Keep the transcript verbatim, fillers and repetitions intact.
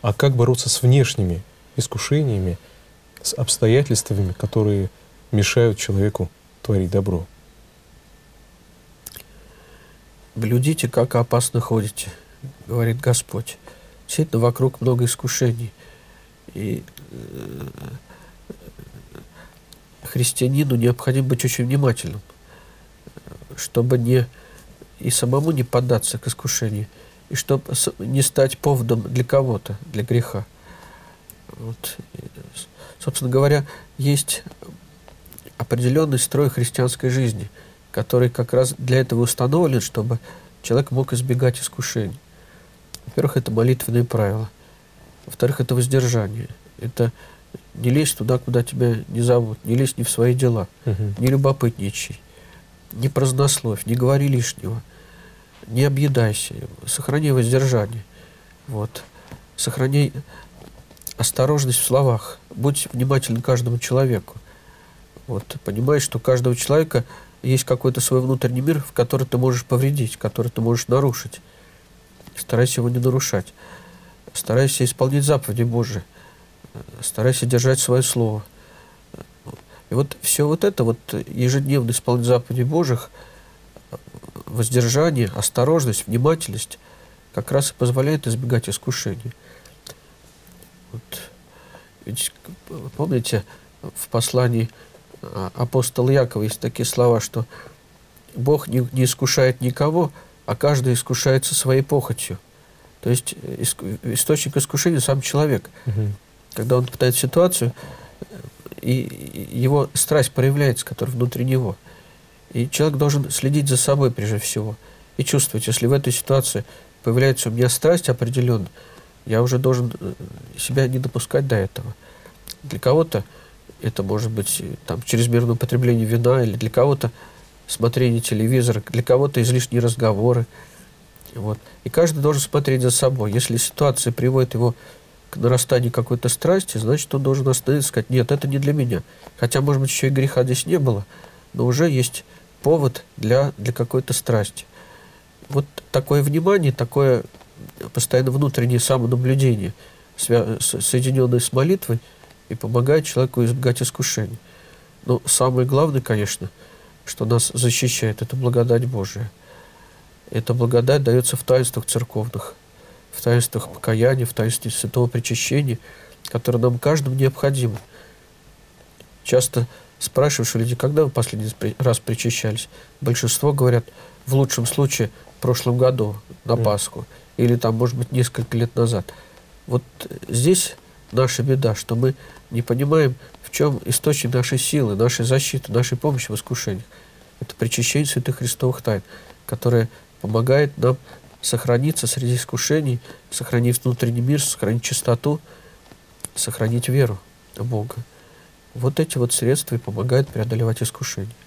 А как бороться с внешними искушениями, с обстоятельствами, которые мешают человеку творить добро? «Блюдите, как опасно ходите», — говорит Господь. Действительно, вокруг много искушений. И э, христианину необходимо быть очень внимательным, чтобы не и самому не поддаться к искушению, и чтобы не стать поводом для кого-то, для греха. Вот. Собственно говоря, есть определенный строй христианской жизни, который как раз для этого установлен, чтобы человек мог избегать искушений. Во-первых, это молитвенные правила. Во-вторых, это воздержание. Это не лезь туда, куда тебя не зовут, не лезь не в свои дела, Угу. не любопытничай, не празднословь, не говори лишнего, не объедайся, сохраняй воздержание. Вот. Сохраняй осторожность в словах, будь внимателен к каждому человеку. Вот. Понимаешь, что у каждого человека есть какой-то свой внутренний мир, в который ты можешь повредить, который ты можешь нарушить. Старайся его не нарушать. Старайся исполнять заповеди Божии. Старайся держать свое слово. И вот все вот это, вот ежедневно исполнение заповедей Божьих, воздержание, осторожность, внимательность, как раз и позволяет избегать искушений. Вот. Ведь, помните, в послании апостола Якова есть такие слова, что Бог не, не искушает никого, а каждый искушается своей похотью. То есть источник искушения сам человек. Угу. Когда он пытает ситуацию, и его страсть проявляется, которая внутри него. И человек должен следить за собой прежде всего. И чувствовать, если в этой ситуации появляется у меня страсть определенная, я уже должен себя не допускать до этого. Для кого-то это может быть там, чрезмерное употребление вина, или для кого-то смотрение телевизора, для кого-то излишние разговоры. Вот. И каждый должен смотреть за собой. Если ситуация приводит его к нарастанию какой-то страсти, значит, он должен остановиться и сказать: нет, это не для меня. Хотя, может быть, еще и греха здесь не было, но уже есть повод для, для какой-то страсти. Вот такое внимание, такое постоянно внутреннее самонаблюдение, соединенное с молитвой, и помогает человеку избегать искушений. Но самое главное, конечно, что нас защищает, это благодать Божия. Эта благодать дается в таинствах церковных, в таинствах покаяния, в таинстве святого причащения, которое нам каждому необходимо. Часто спрашиваешь у людей, когда вы последний раз причащались? Большинство говорят, в лучшем случае, в прошлом году, на Пасху, или там, может быть, несколько лет назад. Вот здесь наша беда, что мы не понимаем, в чем источник нашей силы, нашей защиты, нашей помощи в искушениях. Это причащение святых христовых тайн, которое помогает нам сохраниться среди искушений, сохранить внутренний мир, сохранить чистоту, сохранить веру в Бога. Вот эти вот средства и помогают преодолевать искушения.